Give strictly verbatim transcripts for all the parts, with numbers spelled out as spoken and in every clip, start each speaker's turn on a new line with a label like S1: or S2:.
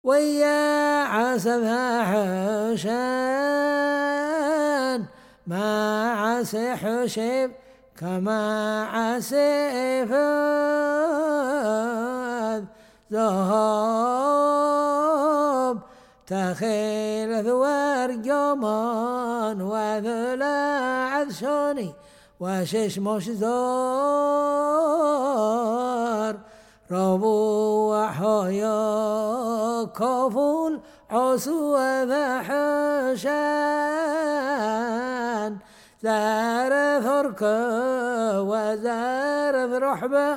S1: ويا عسفها حشان ما عسى حشيب كما عسى فاذ ذهب تخيل ثوار جمان وذلا عذشوني وشش مش زار ربو وحيا كفول عسو وحشان زار ثرك وزار رحبة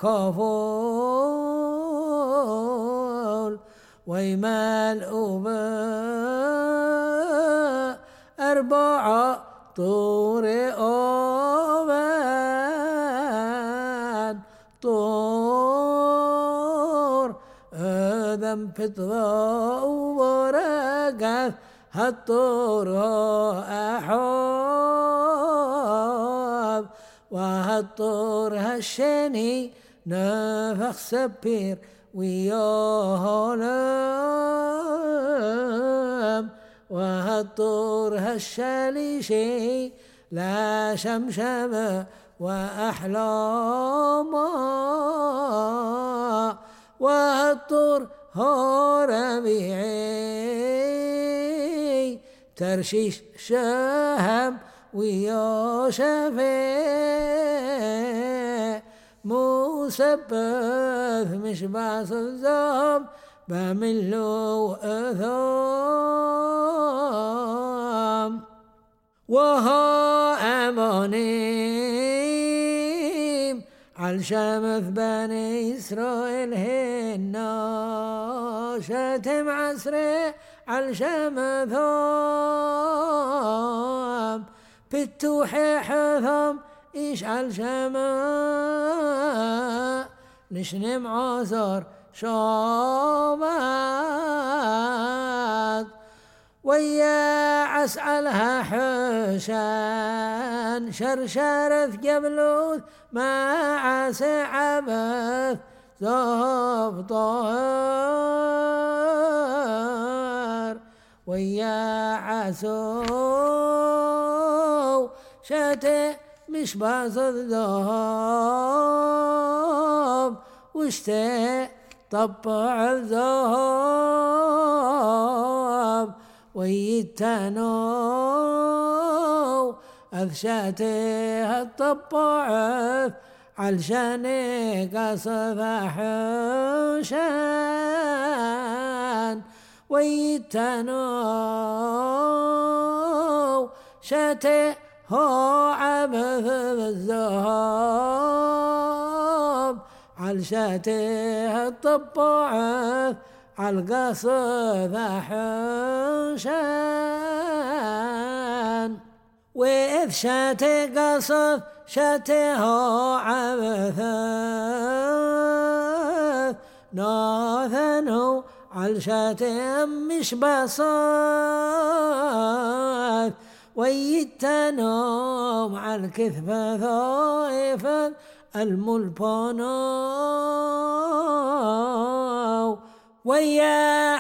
S1: كفول ويمال أوبا أربعة طور أوبان طور أذن بطغى ورقث هالطور أحب وهالطور هالشني نفخ سبير وياهلم وهالطور هالشاليشي لا شمشم وأحلام وهالطور هو ربيعي ترشيش شهم ويا شفيع مسبث مش باص الزهم بملو أثام وها أمانيم على شمث بني إسرائيل هنا شتم عسري على شمثهم بتوحي حثم إيش على شما نشنم عصر شامات ويا عسعلها حشان شرشرث قبلوث ما عسى عبث ذهب طهر ويا عسو شتى مش باصد ذهب واشتى طبع الذهب ويتنو أذشاتها الطبعث علشان قصف حشان ويتنو شتى هو عبث الذهب علشاتها الطبعث عالقصف حشان وإذ شاتي قصف شاته عبث ناثنه عالشاتي مش بصاف ويتنوم عالكثف ثائفا الملبانو ويا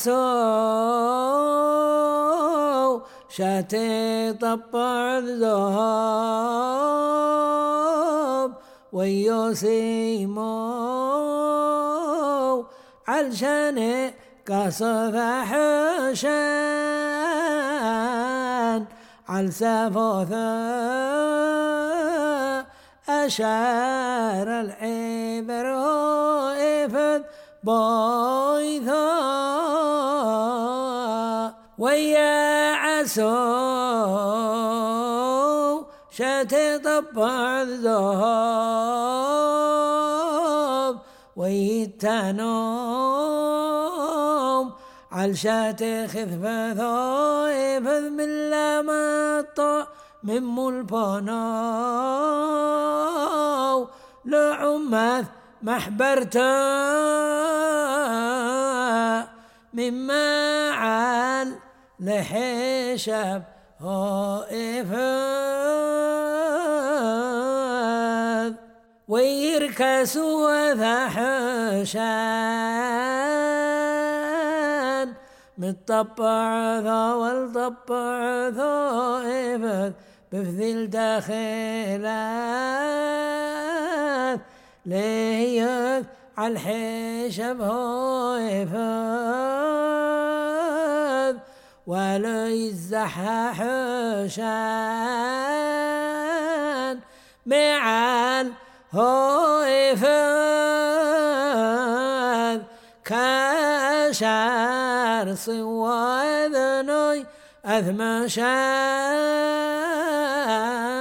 S1: عسو شاتي طبع الذهب ويا سيمو علشان قصف حشان عالسفوثة أشار العبر إفذ بايثا ويا عسو شاتي طبع الذهب ويتنوم عالشاتي خذفة ثائفذ من لمطة من ملبانو لعمث محبرته مما عال لحشب هائفذ ويركسوا ذا حشان متطبع ذو والطبع ذو إفذ بفذل داخلات ليث عالحشب هو إفذ ولو يزحح حشان معان هو إفذ كشار صوى ذنوي أثمشان